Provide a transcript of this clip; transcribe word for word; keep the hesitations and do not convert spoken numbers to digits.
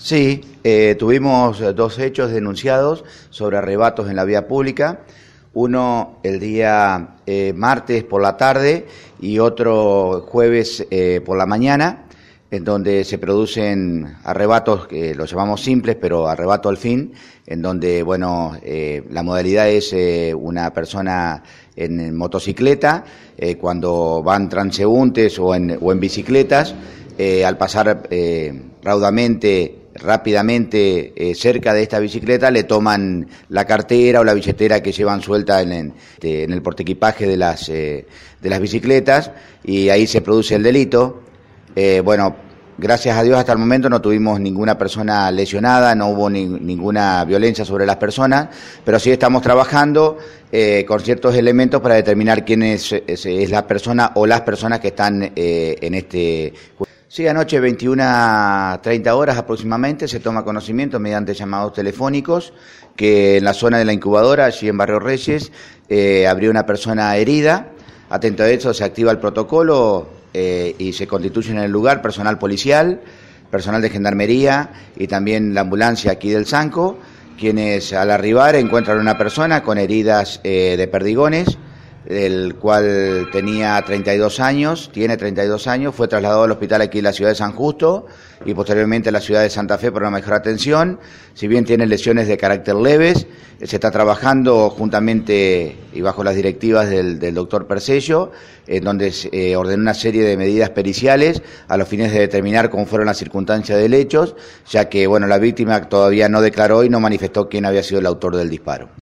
Sí, eh, tuvimos dos hechos denunciados sobre arrebatos en la vía pública, uno el día eh, martes por la tarde y otro jueves eh, por la mañana, en donde se producen arrebatos, que los llamamos simples, pero arrebato al fin, en donde, bueno, eh, la modalidad es eh, una persona en motocicleta, eh, cuando van transeúntes o en, o en bicicletas, eh, al pasar eh, raudamente, rápidamente eh, cerca de esta bicicleta, le toman la cartera o la billetera que llevan suelta en, en, en el portaequipaje de las, eh, de las bicicletas, y ahí se produce el delito. Eh, bueno, gracias a Dios hasta el momento no tuvimos ninguna persona lesionada, no hubo ni, ninguna violencia sobre las personas, pero sí estamos trabajando eh, con ciertos elementos para determinar quién es, es, es la persona o las personas que están eh, en este... Sí, anoche, veintiuna treinta horas aproximadamente, se toma conocimiento mediante llamados telefónicos que en la zona de la incubadora, allí en Barrio Reyes, eh, habría una persona herida. Atento a eso, se activa el protocolo eh, y se constituye en el lugar personal policial, personal de gendarmería y también la ambulancia aquí del Sanco, quienes al arribar encuentran a una persona con heridas eh, de perdigones, el cual tenía treinta y dos años, tiene treinta y dos años, fue trasladado al hospital aquí en la ciudad de San Justo y posteriormente a la ciudad de Santa Fe por una mejor atención. Si bien tiene lesiones de carácter leves, se está trabajando juntamente y bajo las directivas del, del doctor Percello, en donde eh, ordenó una serie de medidas periciales a los fines de determinar cómo fueron las circunstancias del hecho, ya que bueno, la víctima todavía no declaró y no manifestó quién había sido el autor del disparo.